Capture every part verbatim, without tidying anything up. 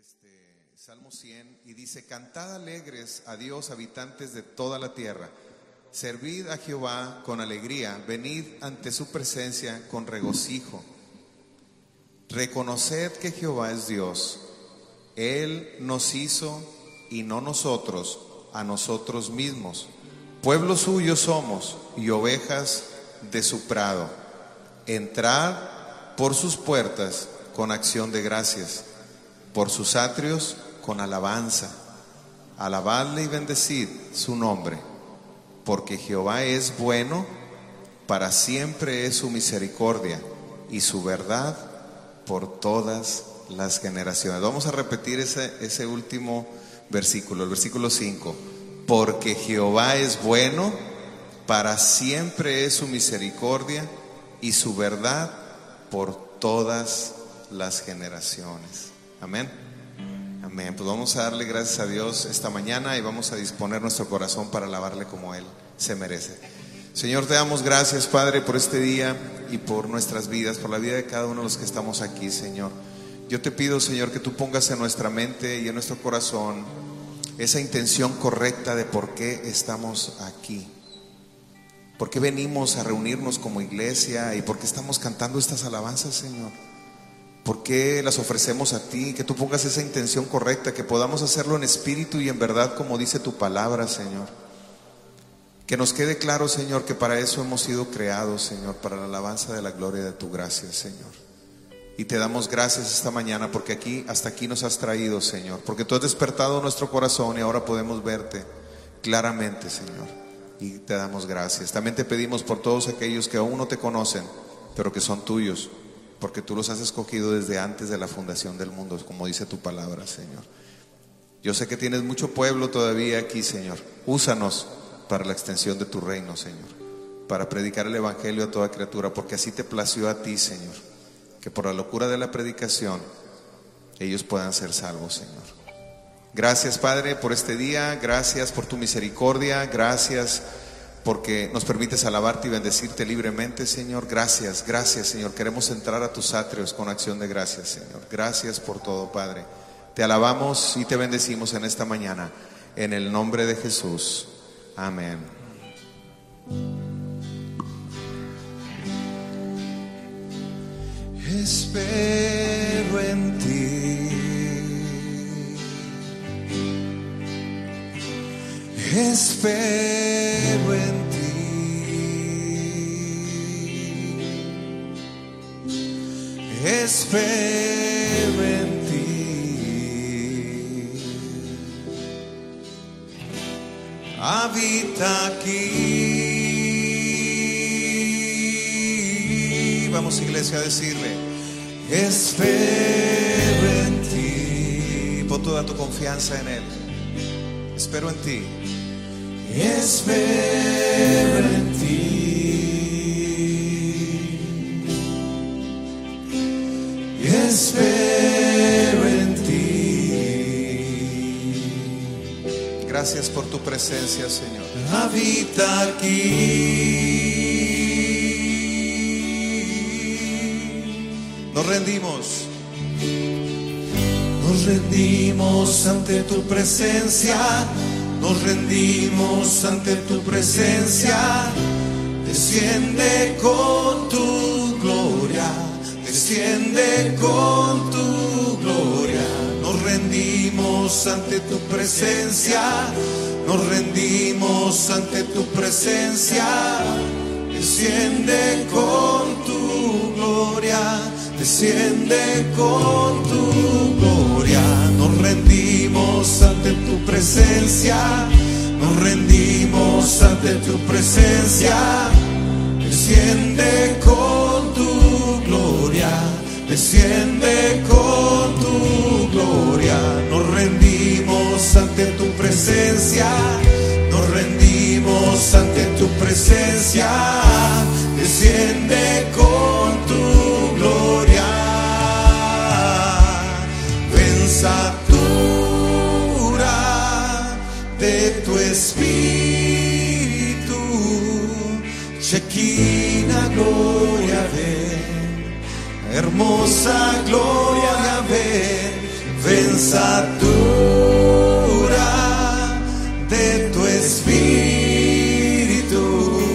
este Salmo cien y dice: cantad alegres a Dios, habitantes de toda la tierra, servid a Jehová con alegría, venid ante su presencia con regocijo. Reconoced que Jehová es Dios, Él nos hizo y no nosotros a nosotros mismos. Pueblo suyo somos y ovejas de su prado. Entrad por sus puertas con acción de gracias, por sus atrios con alabanza. Alabadle y bendecid su nombre, porque Jehová es bueno, para siempre es su misericordia y su verdad por todas las generaciones. Vamos a repetir ese, ese último versículo, el versículo cinco. Porque Jehová es bueno, para siempre es su misericordia y su verdad por todas las generaciones. Amén. Amén. Pues vamos a darle gracias a Dios esta mañana y vamos a disponer nuestro corazón para alabarle como Él se merece. Señor, te damos gracias, Padre, por este día y por nuestras vidas, por la vida de cada uno de los que estamos aquí, Señor. Yo te pido, Señor, que tú pongas en nuestra mente y en nuestro corazón esa intención correcta de por qué estamos aquí, por qué venimos a reunirnos como iglesia y por qué estamos cantando estas alabanzas, Señor. ¿Por qué las ofrecemos a ti? Que tú pongas esa intención correcta, que podamos hacerlo en espíritu y en verdad, como dice tu palabra, Señor. Que nos quede claro, Señor, que para eso hemos sido creados, Señor, para la alabanza de la gloria de tu gracia, Señor. Y te damos gracias esta mañana porque aquí, hasta aquí nos has traído, Señor, porque tú has despertado nuestro corazón y ahora podemos verte claramente, Señor, y te damos gracias. También te pedimos por todos aquellos que aún no te conocen, pero que son tuyos, porque tú los has escogido desde antes de la fundación del mundo, como dice tu palabra, Señor. Yo sé que tienes mucho pueblo todavía aquí, Señor. Úsanos para la extensión de tu reino, Señor, para predicar el evangelio a toda criatura, porque así te plació a ti, Señor, que por la locura de la predicación ellos puedan ser salvos, Señor. Gracias, Padre, por este día. Gracias por tu misericordia. Gracias porque nos permites alabarte y bendecirte libremente, Señor. Gracias, gracias, Señor. Queremos entrar a tus atrios con acción de gracias, Señor. Gracias por todo, Padre. Te alabamos y te bendecimos en esta mañana, en el nombre de Jesús. Amén. Espero en ti, espero en ti, espero en ti, habita aquí. Vamos, iglesia, a decirle: espero en ti. Pon toda tu confianza en Él. Espero en ti. Espero en ti. Espero en ti. Gracias por tu presencia, Señor. Habita aquí. Nos rendimos. Nos rendimos ante tu presencia. Nos rendimos ante tu presencia. Desciende con tu gloria. Desciende con tu gloria. Nos rendimos ante tu presencia. Nos rendimos ante tu presencia. Desciende con tu gloria. Desciende con tu gloria. Nos rendimos ante tu presencia. Nos rendimos ante tu presencia. Desciende con tu gloria. Desciende con tu gloria. Nos rendimos ante tu presencia. Nos rendimos ante tu presencia. Desciende con tu gloria. Ven, satura de tu espíritu. Shekinah, gloria, ven. Hermosa gloria, ven. Ven, pensatura de tu espíritu,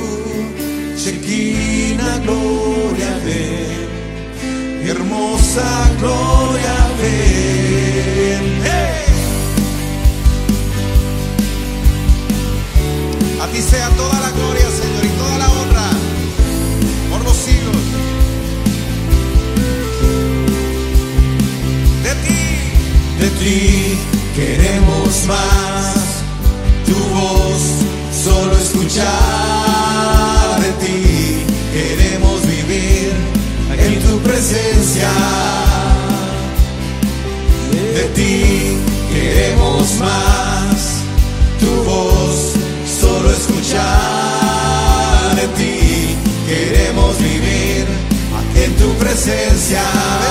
Shekinah gloria ven, hermosa gloria ven. ¡Hey! A ti sea toda la gloria, Señor, y toda la honra por los siglos. De ti, de ti queremos más, tu voz solo escuchar. De ti queremos vivir en tu presencia. De ti queremos más, tu voz solo escuchar. De ti queremos vivir en tu presencia.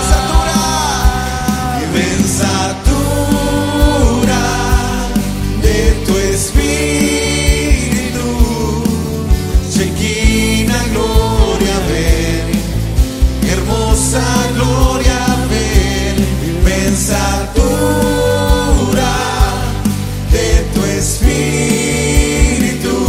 Pensatura de tu espíritu, Shekinah gloria ven, hermosa gloria ven. Pensatura de tu espíritu,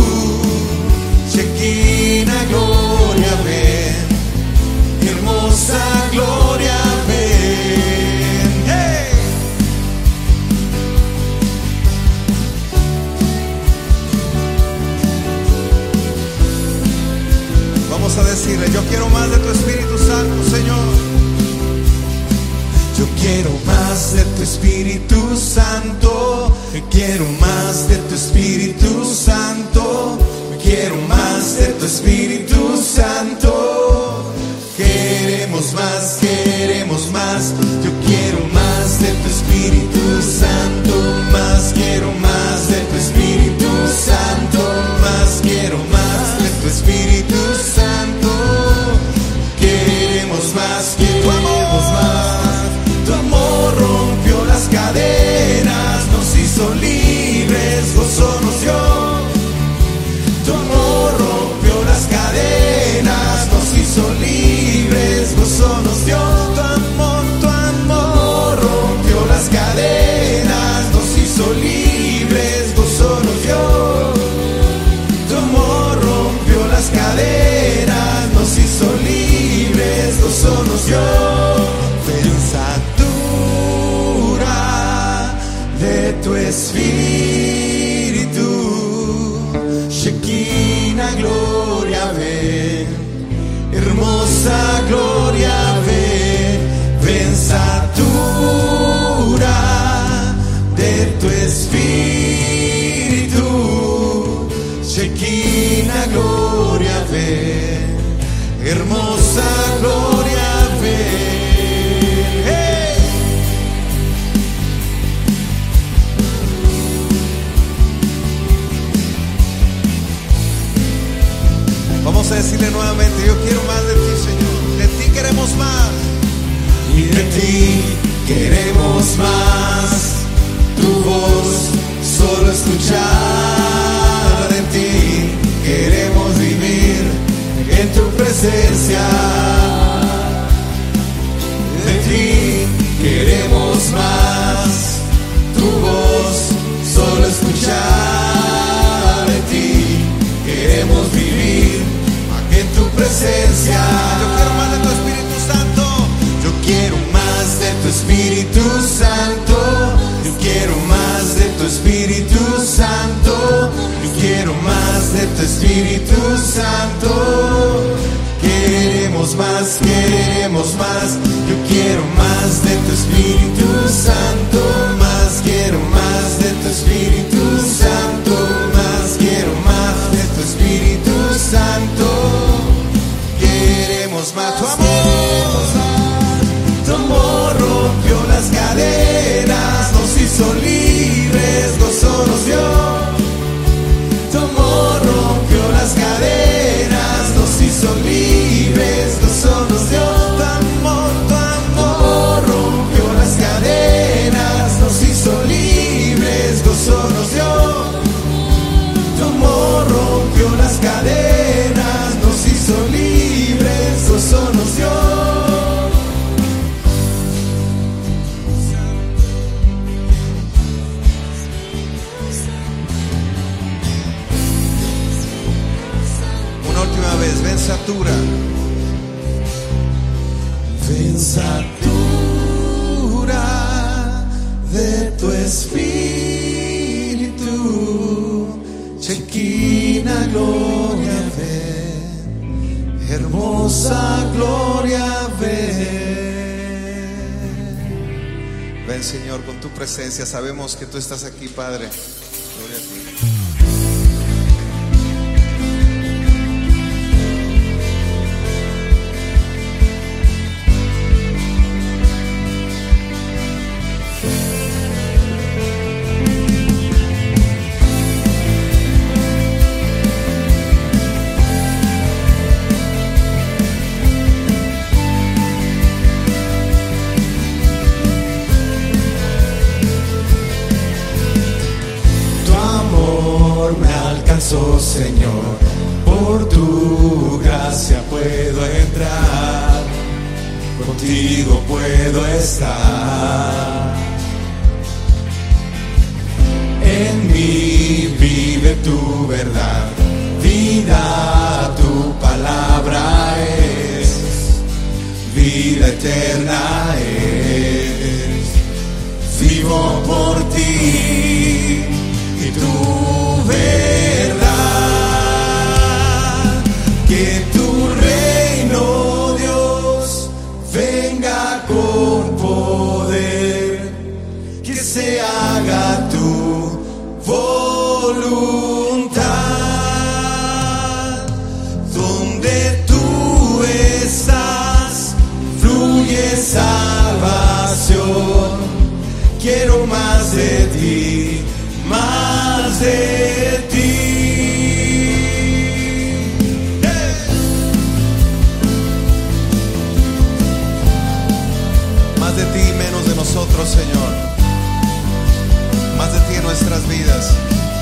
Shekinah gloria ven, hermosa gloria ven. ¡Hey! vamos a decirle: yo quiero más de tu Espíritu Santo, Señor. Yo quiero más de tu Espíritu Santo, quiero más de tu Espíritu Santo, quiero más de tu Espíritu Santo. Queremos más, queremos más. Yo quiero más de tu Espíritu Santo, más quiero más de tu Espíritu Santo, más quiero más de tu Espíritu Santo. Queremos más, queremos más. Tu amor rompió las cadenas, nos hizo libres, gozo nos dio. Tu amor rompió las cadenas, nos hizo libres, gozo nos dio. Tu amor, tu amor rompió las cadenas, nos hizo libres, gozo nos dio. Tu amor rompió las cadenas, nos hizo libres, gozo nos dio. Pensatura de tu espíritu, Shekinah gloria ven, hermosa gloria ven. Pensatura de tu espíritu, Shekinah gloria ven, hermosa gloria ven. ¡Hey! Vamos a decirle nuevamente: yo quiero más de ti, Señor. De ti queremos más. Y de ti queremos más, tu voz solo escuchar. De ti queremos vivir en tu presencia. De ti queremos más, tu voz solo escuchar. De ti queremos vivir en tu presencia. Yo quiero más de tu Espíritu Santo. Yo quiero más de tu Espíritu Santo. Yo quiero más de tu Espíritu Santo. Yo quiero más de tu Espíritu Santo. Queremos más, queremos más. Yo quiero más de tu Espíritu Santo. Más quiero más de tu Espíritu Santo. Más quiero más de tu Espíritu Santo. Queremos más tu amor. Tu amor rompió las cadenas, nos hizo libres, gozo nos dio. Tu amor rompió las cadenas, nos hizo libres, gozo nos dio. Tu amor, tu amor rompió satura. Ven, satura de tu espíritu, Shekinah gloria, ven, hermosa gloria, ven. Ven, Señor, con tu presencia. Sabemos que tú estás aquí, Padre. Gloria a ti. Señor, por tu gracia puedo entrar, contigo puedo estar. En mí vive tu verdad, vida, tu palabra es, vida eterna es. Vivo por ti y tu verdad, que tu reino, Dios, venga con poder, que se haga tu voluntad. Donde tú estás, fluye salvación. Quiero más de ti, más de ti. Hey. Más de ti y menos de nosotros, Señor. Más de ti en nuestras vidas.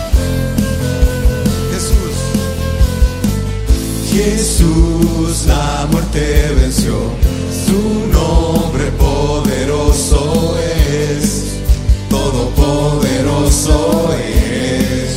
Jesús. Jesús la muerte venció, su nombre poderoso es, todopoderoso es.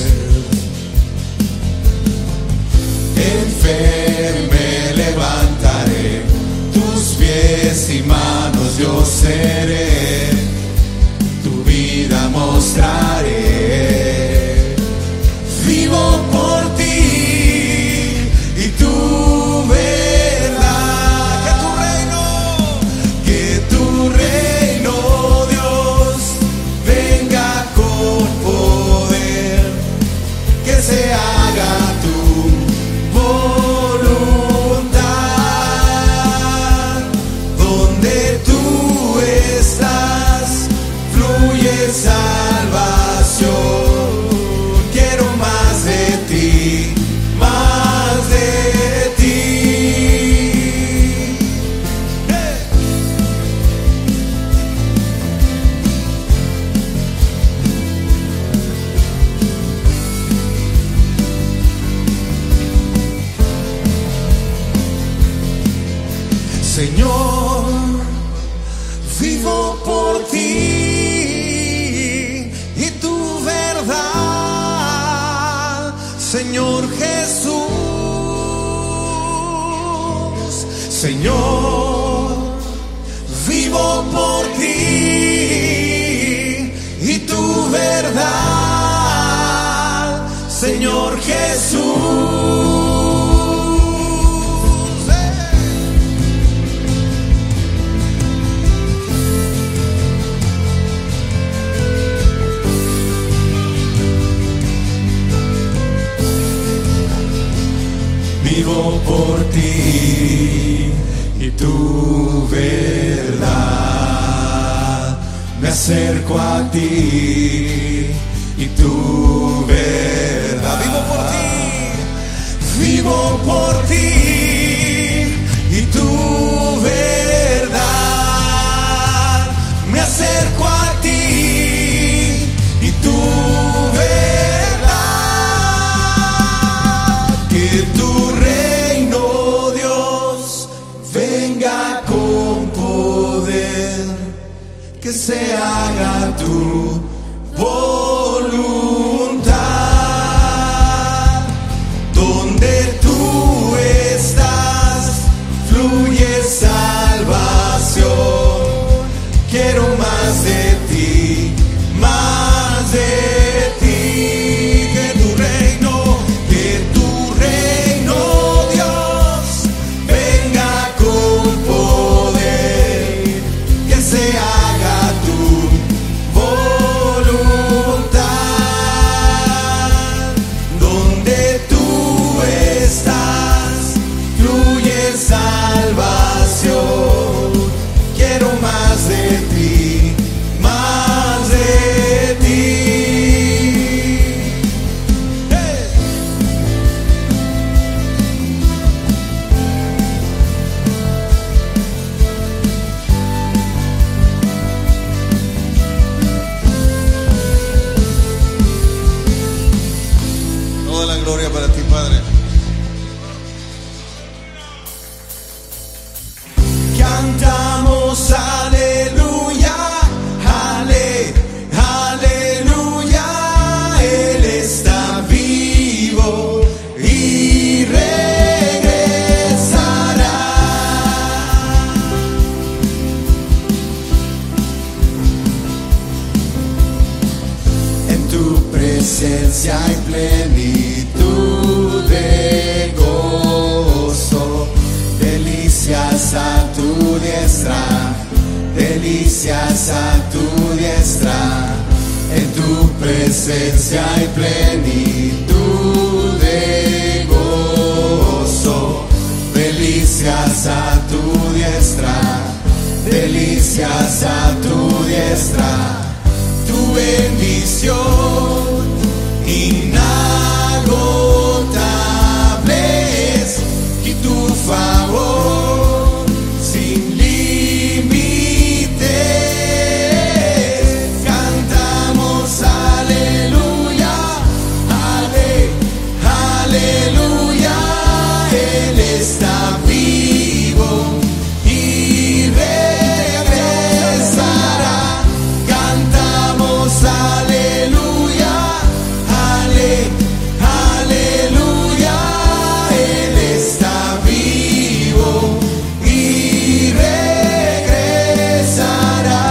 En fe me levantaré, tus pies y manos yo seré, tu vida mostraré. Vivo por ti y tu verdad, que tu reino, que tu reino, Dios, venga con poder, que se haga tu voluntad. Donde tú estás, fluye salvación. Quiero más de ti, más de ti. Hey. Señor, vivo por ti y tu verdad, Señor Jesús. Señor, vivo por ti y tu verdad, Señor Jesús. Vivo por ti y tu verdad, me acerco a ti y tu verdad. Vivo por ti, vivo por ti y tu verdad, me acerco a ti y tu verdad, que tu reino, Dios, venga con poder, que se haga tu voluntad. Donde tú estás, más de ti, más de ti, que tu reino, que tu reino, Dios, venga con poder, que se haga tu voluntad, donde tú estás, fluye salvación. Quiero más de ti, más de ti. Hey. Toda la gloria para ti, Padre. Cantamos aleluya, ale, aleluya, Él está vivo y regresará. En tu presencia hay plenitud de gozo, delicias a tu diestra, delicias a tu diestra. En tu presencia hay plenitud de gozo, delicias a tu diestra, delicias a tu diestra. Tu bendición inagotable es, y tu favor sin límites. Cantamos aleluya, ale, aleluya, Él está vivo y regresará. Cantamos aleluya, ale, aleluya, Él está vivo y regresará.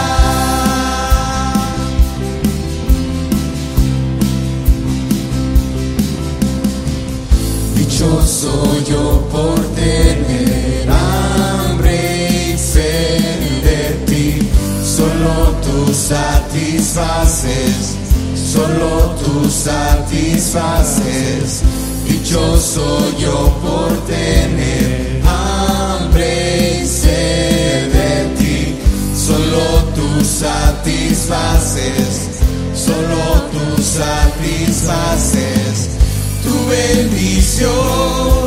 Dichoso yo por tener hambre y sed de ti, solo tú satisfaces, solo tú satisfaces. Dichoso yo por tener hambre y sed de ti, solo tú satisfaces, solo tú satisfaces. Tu bendición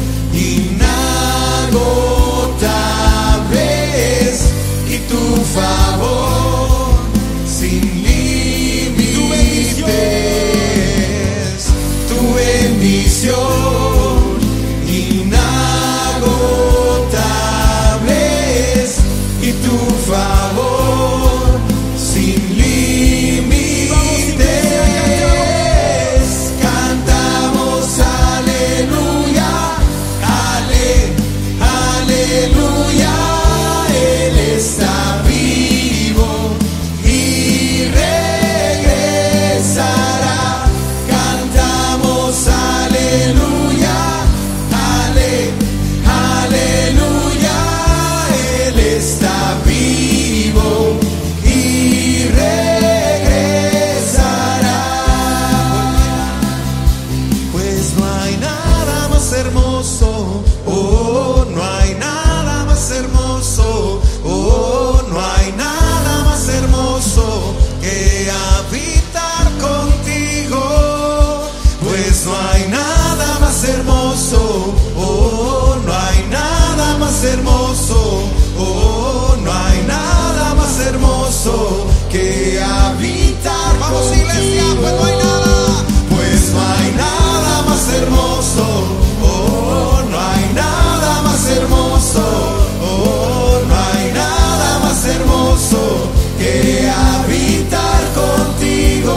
inagotable es, y tu favor sin límites. Tu bendición inagotable es, y tu favor sin límites. Cantamos aleluya, ale, aleluya, Él está vivo y regresará. Cantamos aleluya, ale, aleluya, Él está vivo y regresará. Pues no hay nada más hermoso, oh, no hay nada más hermoso, oh, no hay nada más hermoso que habitar contigo. Pues no hay nada más hermoso, oh, no hay nada más hermoso, oh, no hay nada más hermoso que habitar Vamos, contigo. Iglesia, pues no hay nada, pues no hay nada más hermoso, oh, no hay nada más hermoso, oh, no hay nada más hermoso que habitar contigo.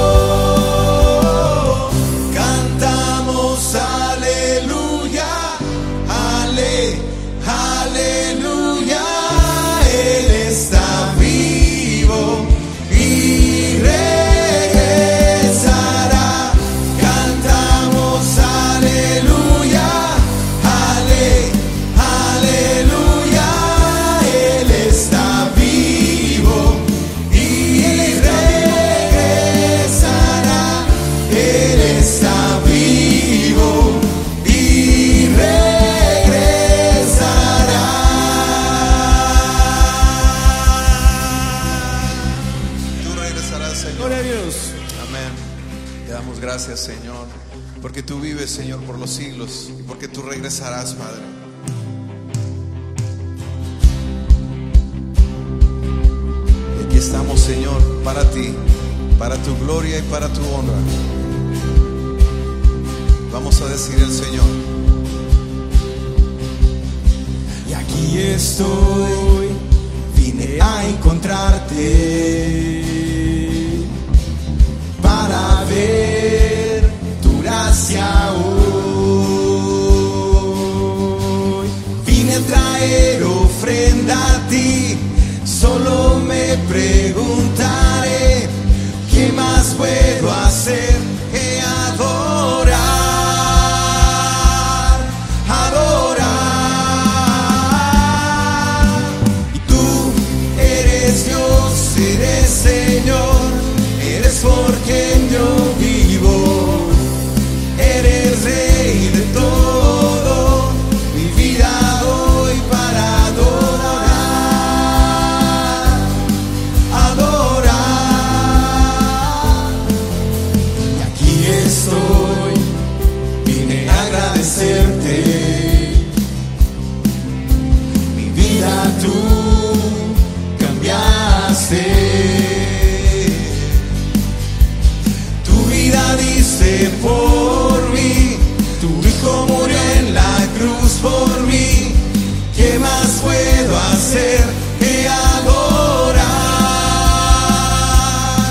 Cantamos aleluya, ale, aleluya, Él está vivo Señor. Gloria a Dios. Amén. Te damos gracias, Señor, porque tú vives, Señor, por los siglos y porque tú regresarás, Padre. Y aquí estamos, Señor, para ti, para tu gloria y para tu honra. Vamos a decir al Señor: Y aquí estoy, vine a encontrarte para ver tu gracia hoy. Vine a traer ofrenda a ti, solo me preguntaré ¿qué más puedo hacer que adorar, adorar? Y tú eres Dios, eres Señor, eres por quien yo vivo, eres Rey de todo, mi vida doy para adorar, adorar. Y aquí estoy, vine a agradecerte, mi vida tú cambiaste. Diste por mí, tu hijo murió en la cruz por mí. ¿Qué más puedo hacer que adorar,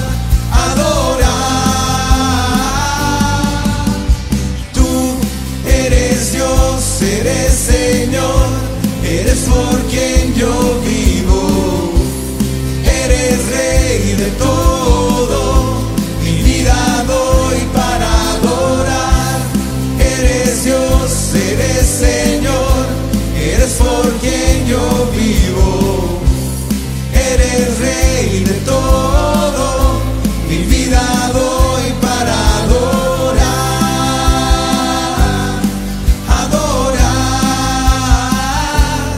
adorar? Tú eres Dios, eres Señor, eres por quien yo vivo, eres Rey de todo, mi vida doy para adorar. Eres Dios, eres Señor, eres por quien yo vivo, eres Rey de todo, mi vida doy para adorar, adorar,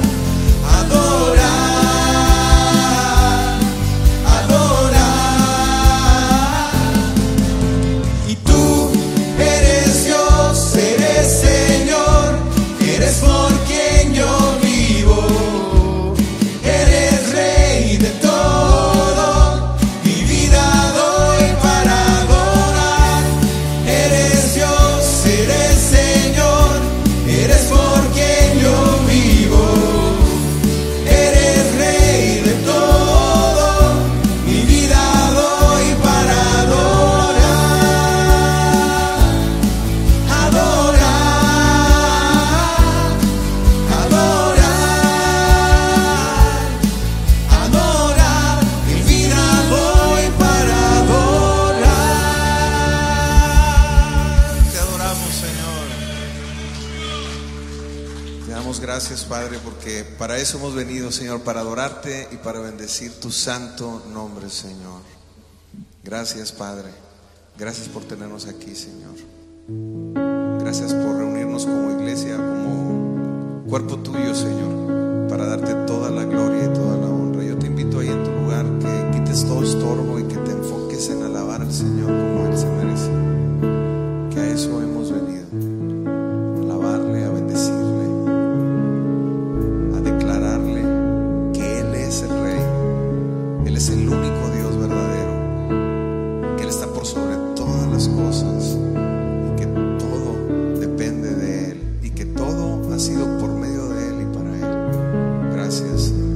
adorar, adorar. Y tú eres Dios, eres Señor, eres por quien yo vivo, eres Rey de todo, mi vida doy para adorar. Eres Dios, eres Señor, eres por quien yo vivo, eres Rey de todo, mi vida doy para adorar, adorar, adorar, adorar, mi vida doy para adorar. Te adoramos, Señor. Te damos gracias, Padre, porque para eso hemos venido, Señor, para adorarte y para bendecir tu santo nombre, Señor. Gracias, Padre. Gracias por tenernos aquí, Señor. Gracias por reunirnos como iglesia, como cuerpo tuyo, Señor, para darte toda la gloria y toda la honra. Yo te invito ahí en tu lugar que quites todo estorbo y que te enfoques en alabar al Señor como Él se merece. Que a eso hemos venido, a alabarle, a bendecirle, a declararle que Él es el Rey, Él es el único Dios verdadero, que Él está por sobre todas las cosas y que todo depende de Él y que todo ha sido por medio de Él y para Él. Gracias, Señor.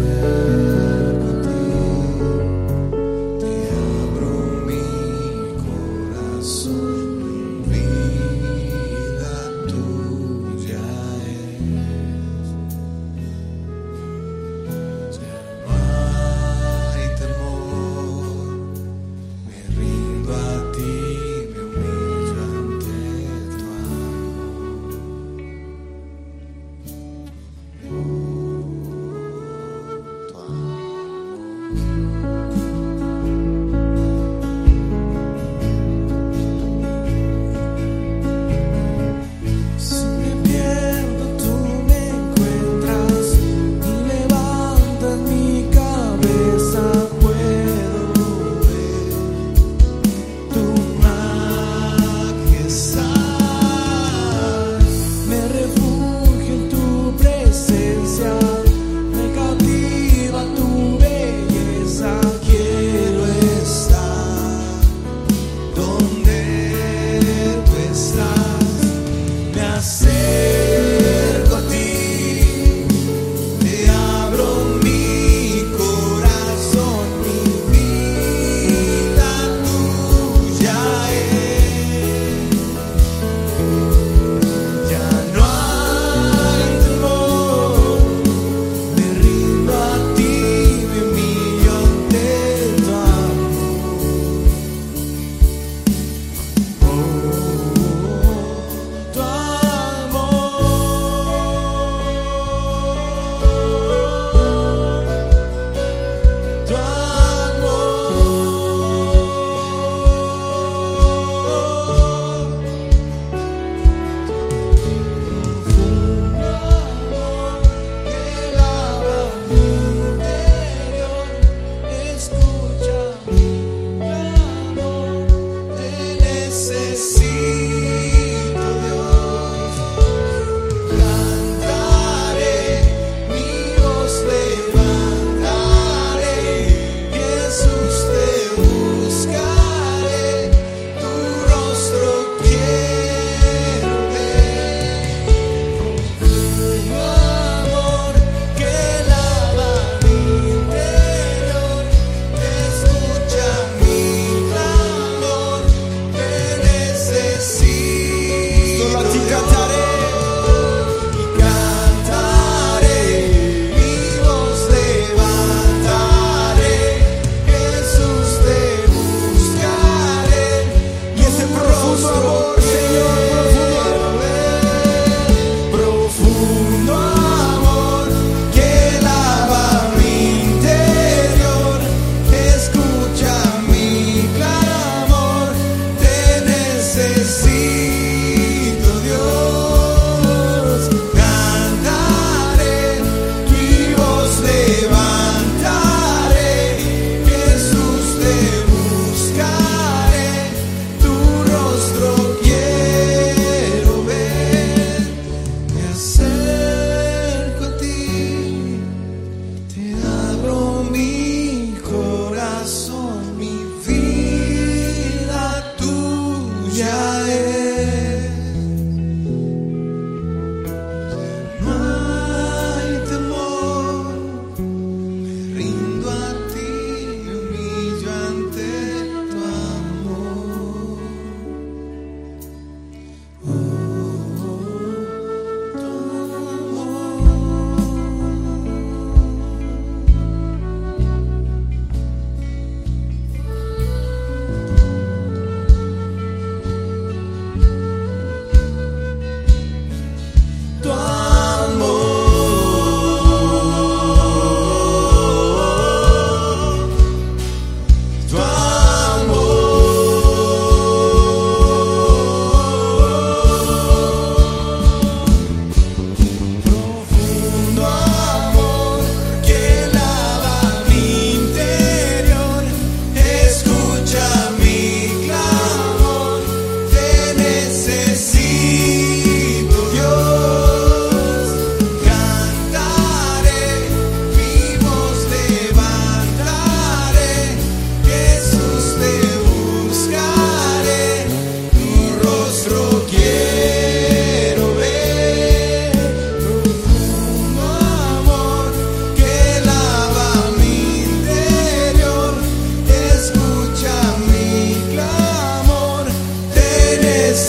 Te abro mi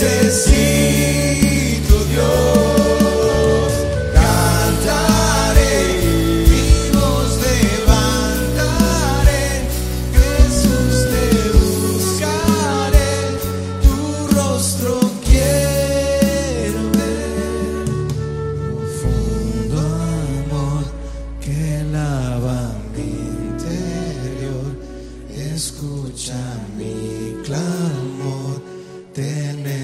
necesito, Dios. Cantaré, mi voz levantaré, Jesús te buscaré, tu rostro quiero ver. Profundo amor que lava mi interior, escucha mi clamor, te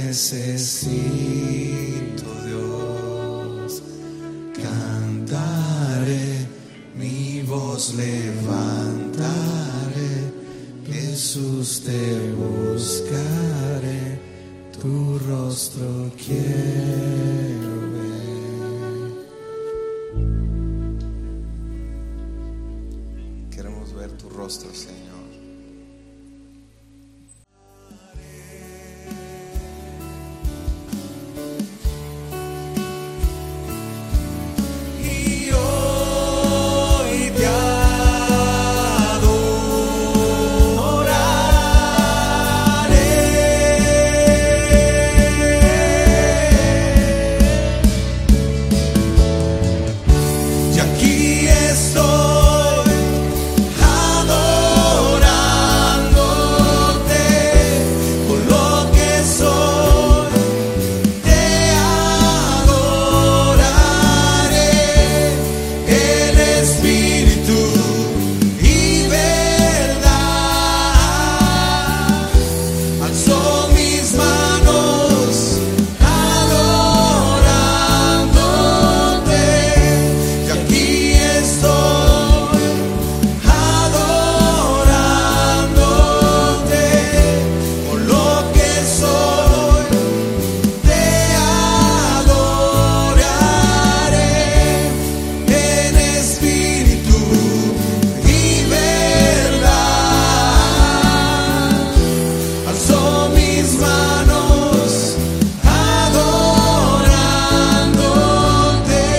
necesito, Dios. Cantaré, mi voz levantaré, Jesús te buscaré, tu rostro quiero ver. Queremos ver tu rostro, Señor. Y hoy te adoraré. Y aquí estoy adorándote con lo que soy, te adoraré en espíritu y verdad. Alzo mis manos adorándote, y aquí estoy adorándote con lo que soy, te adoraré en espíritu y verdad. Alzo mis manos adorándote.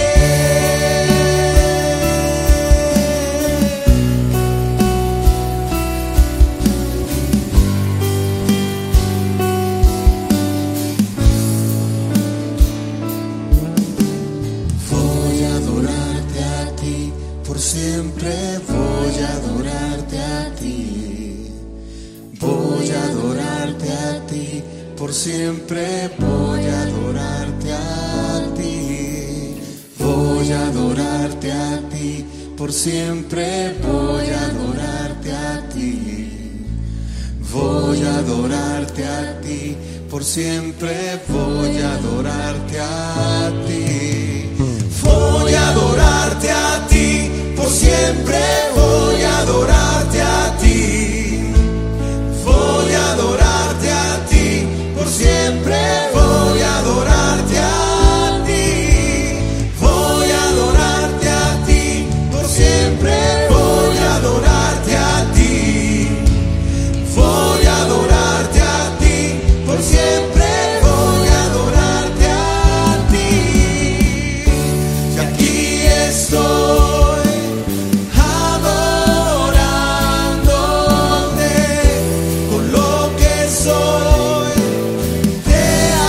Voy a adorarte a ti, por siempre voy a adorarte a ti. Voy a adorarte a ti, por siempre voy a adorarte a ti. Voy a adorarte a ti, por siempre voy a adorarte a ti. Voy a adorarte a ti, por siempre voy a adorarte a ti. Voy a adorarte a ti, por siempre voy a adorarte a ti. Voy a adorarte a ti, por siempre voy a adorarte a ti. Voy a adorarte a ti, por siempre voy a adorarte a ti. Voy a adorarte a ti, por siempre voy a adorarte a ti. Y aquí estoy adorándote con lo que soy, te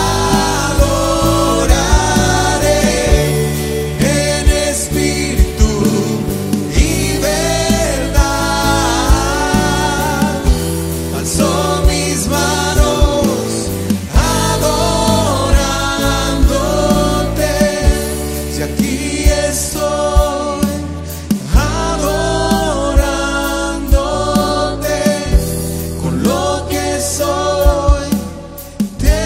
adoraré en espíritu y verdad. Alzo mis manos adorándote, y aquí estoy adorándote con lo que soy, te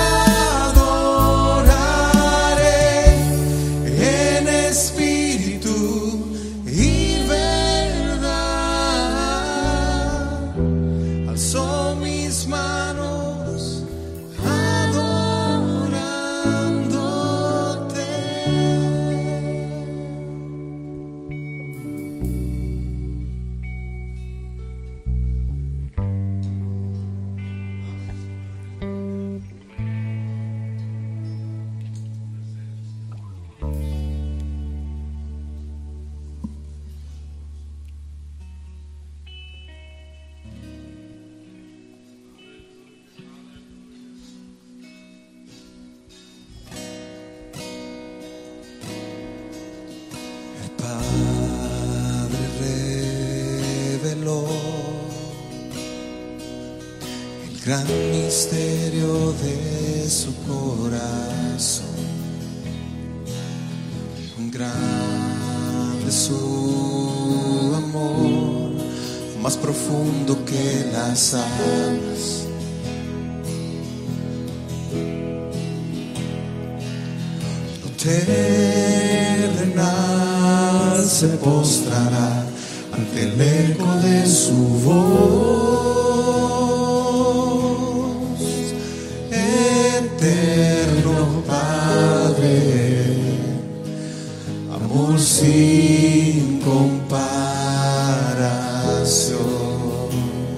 adoraré en espíritu y verdad. Alzo mis manos adorándote. gran misterio de su corazón, un grande su amor, más profundo que las aguas. Lo terrenal se postrará ante el eco de su voz. Eterno Padre, amor sin comparación.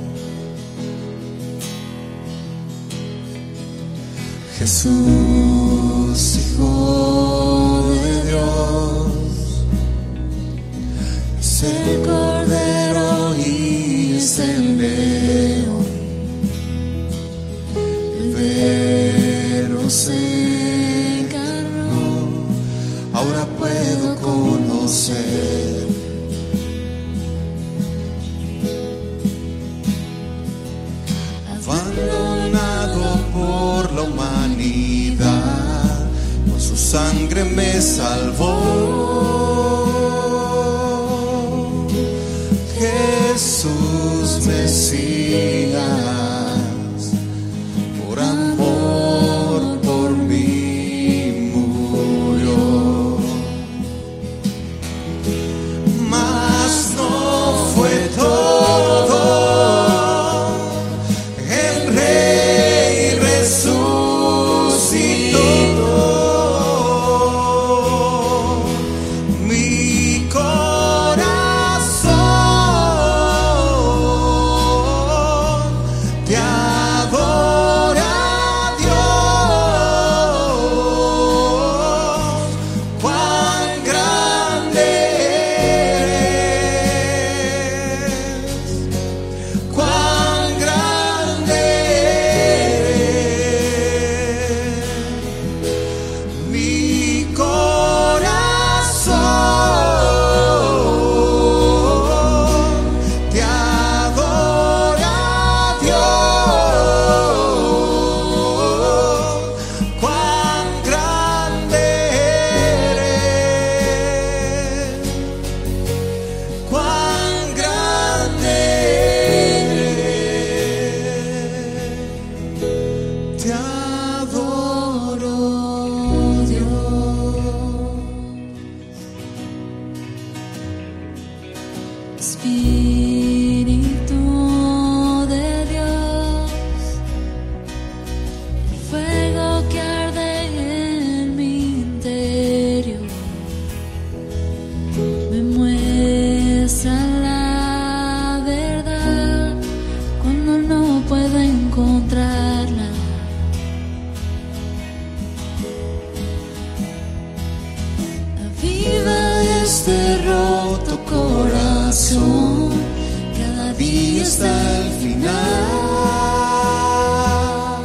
Jesús, Hijo de Dios, es el Cordero y es el León. El Verbo se encarnó, ahora puedo conocer. Abandonado por la humanidad, con su sangre me salvó. Jesús Mesías, por amor por mí murió. Mas no fue todo, el Rey resucitó. Mi corazón te adora, Dios. Cuán grande eres, cuán grande eres. Mi corazón te adora, Dios. Cuán grande eres, cuán grande eres. Te adoro, Dios. Espíritu de Dios, el fuego que arde en mi interior, me muestra la verdad cuando no puedo encontrarla. Aviva este roto corazón, cada día está el final.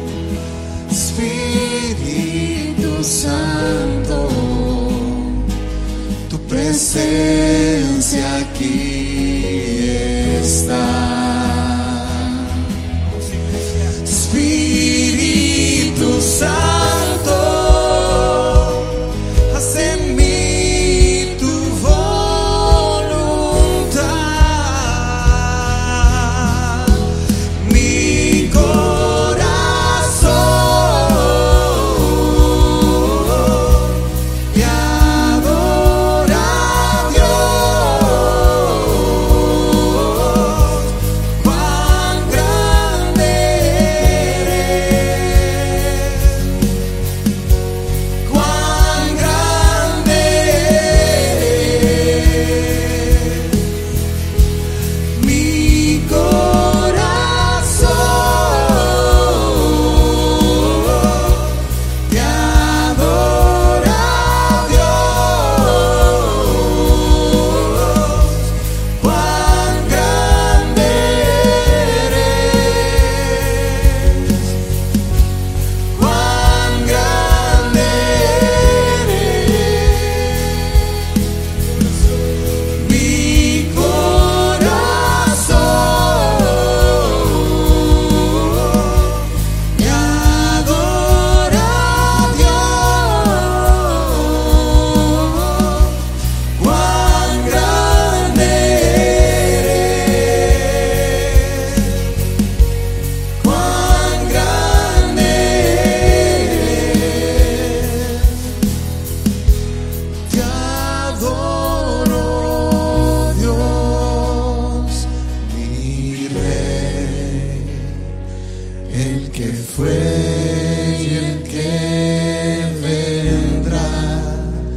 Espíritu Santo, tu presencia aquí está. Espíritu Santo, haz en mí tu voluntad. el que fue y el que vendrá,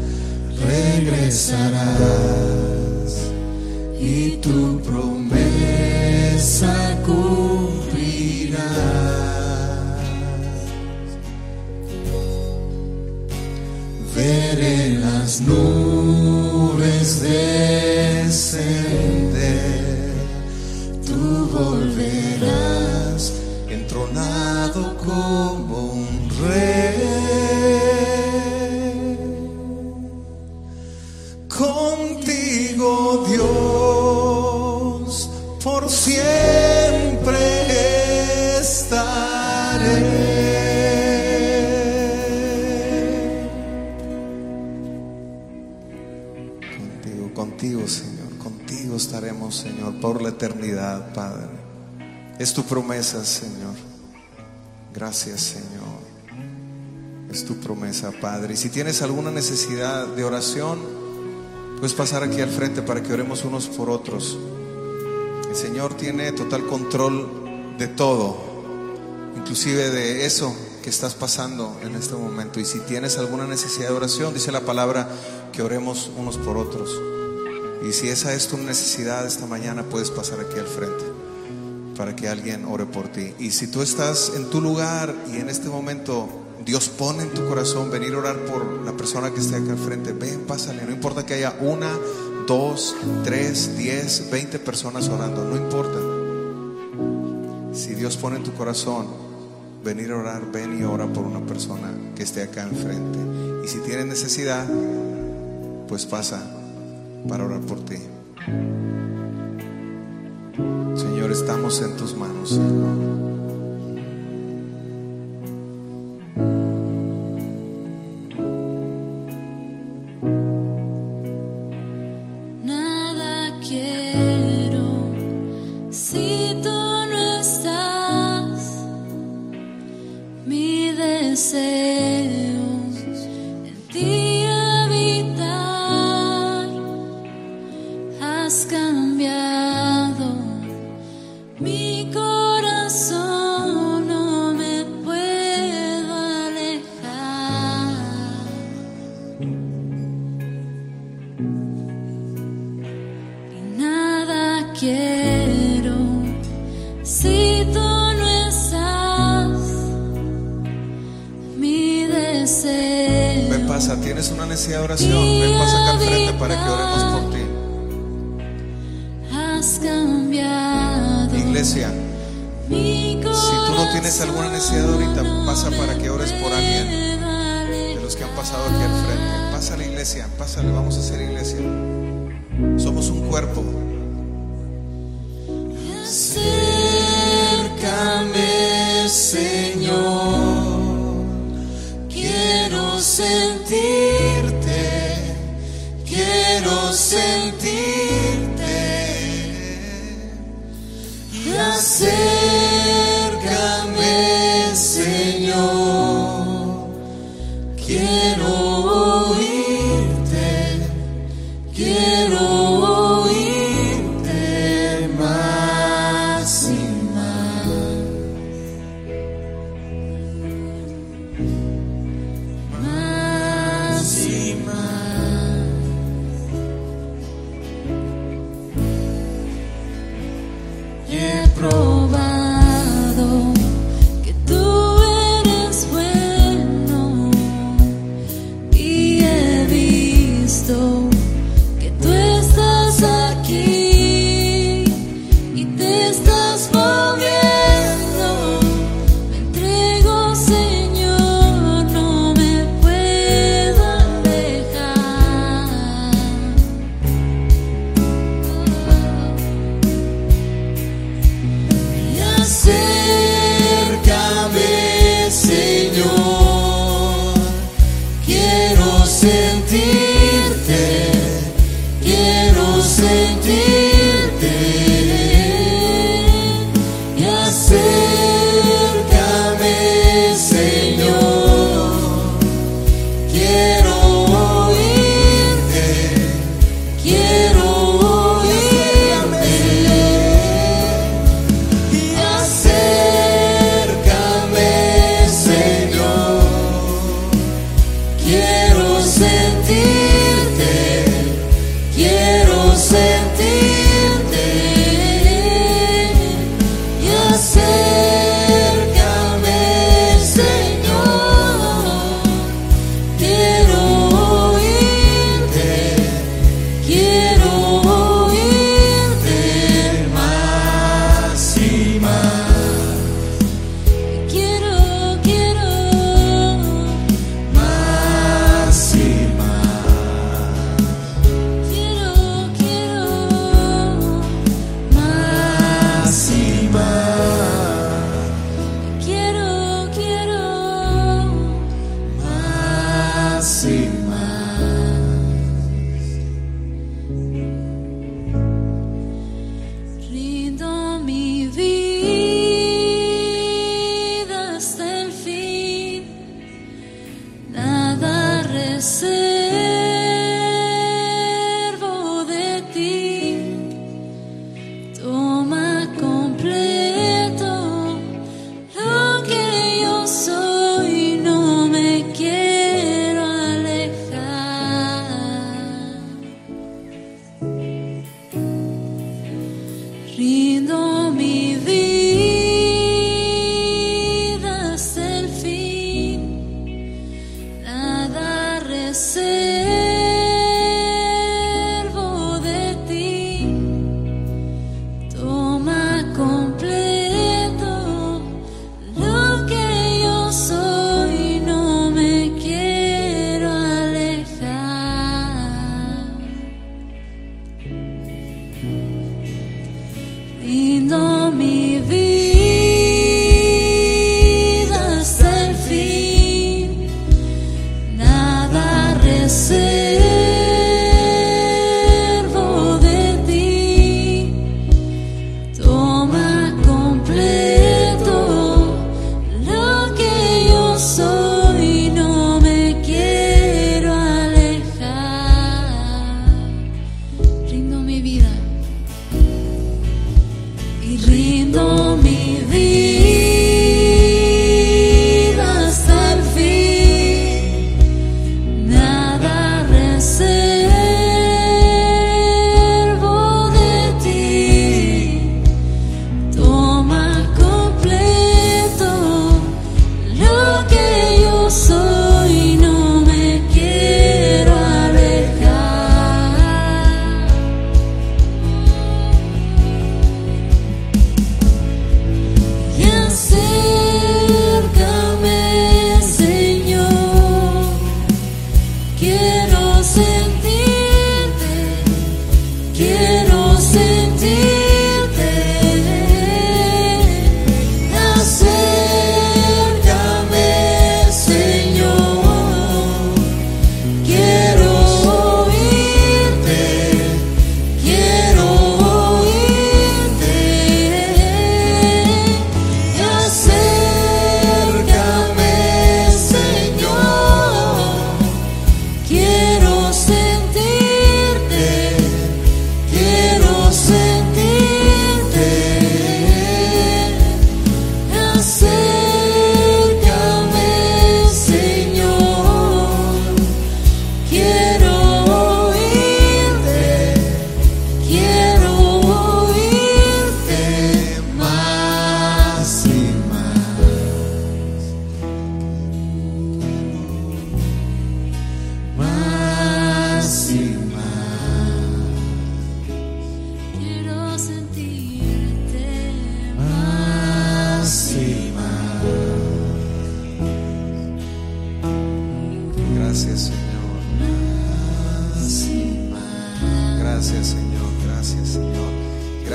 regresarás y tu promesa cumplirás. Veré las nubes descender, tú volverás entronado como un rey. Contigo, Dios, por siempre estaré. Contigo, contigo, Señor, contigo estaremos, Señor, por la eternidad, Padre. Es tu promesa, Señor. Gracias, Señor. Es tu promesa, Padre. Y si tienes alguna necesidad de oración, puedes pasar aquí al frente para que oremos unos por otros. El Señor tiene total control de todo, inclusive de eso que estás pasando en este momento. Y si tienes alguna necesidad de oración, dice la palabra que oremos unos por otros. Y si esa es tu necesidad esta mañana, puedes pasar aquí al frente para que alguien ore por ti. Y si tú estás en tu lugar y en este momento Dios pone en tu corazón venir a orar por la persona que esté acá al frente, ven, pásale. No importa que haya una, dos, tres, diez, veinte personas orando, no importa. Si Dios pone en tu corazón venir a orar, ven y ora por una persona que esté acá enfrente. Y si tienes necesidad, pues pasa para orar por ti. Señor, estamos en tus manos, Señor. Tienes una necesidad de oración, ven, pasa acá al frente para que oremos por ti. Iglesia, si tú no tienes alguna necesidad ahorita, pasa para que ores por alguien de los que han pasado aquí al frente. Pasa a la iglesia, pásale, vamos a hacer iglesia. Somos un cuerpo. Acércame, Señor, quiero sentirte, quiero sentirte. Y acércame, Señor, quiero oírte, quiero oírte más y más. Más y más.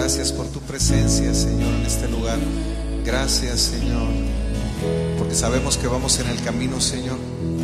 Gracias por tu presencia, Señor, en este lugar. Gracias, Señor, porque sabemos que vamos en el camino, Señor.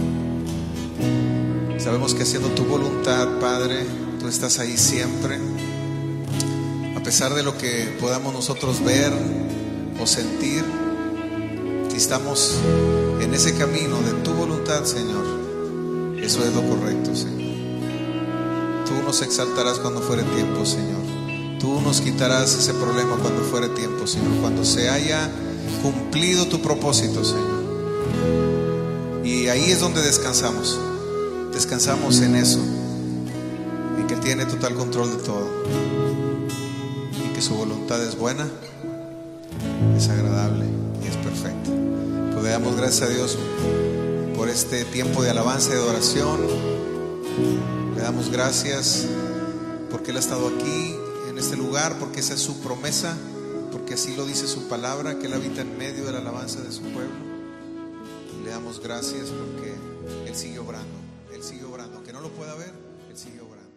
Sabemos que haciendo tu voluntad, Padre, tú estás ahí siempre. A pesar de lo que podamos nosotros ver o sentir, si estamos en ese camino de tu voluntad, Señor, eso es lo correcto, Señor. Tú nos exaltarás cuando fuere tiempo, Señor. Tú nos quitarás ese problema cuando fuere tiempo, Señor, cuando se haya cumplido tu propósito, Señor. Y ahí es donde descansamos. Descansamos en eso, en que Él tiene total control de todo y que su voluntad es buena, es agradable y es perfecta. Pues le damos gracias a Dios por este tiempo de alabanza y de adoración. Le damos gracias porque Él ha estado aquí en este lugar, porque esa es su promesa, porque así lo dice su palabra, que Él habita en medio de la alabanza de su pueblo. Y le damos gracias porque Él sigue obrando, Él sigue obrando, aunque no lo pueda ver, Él sigue obrando.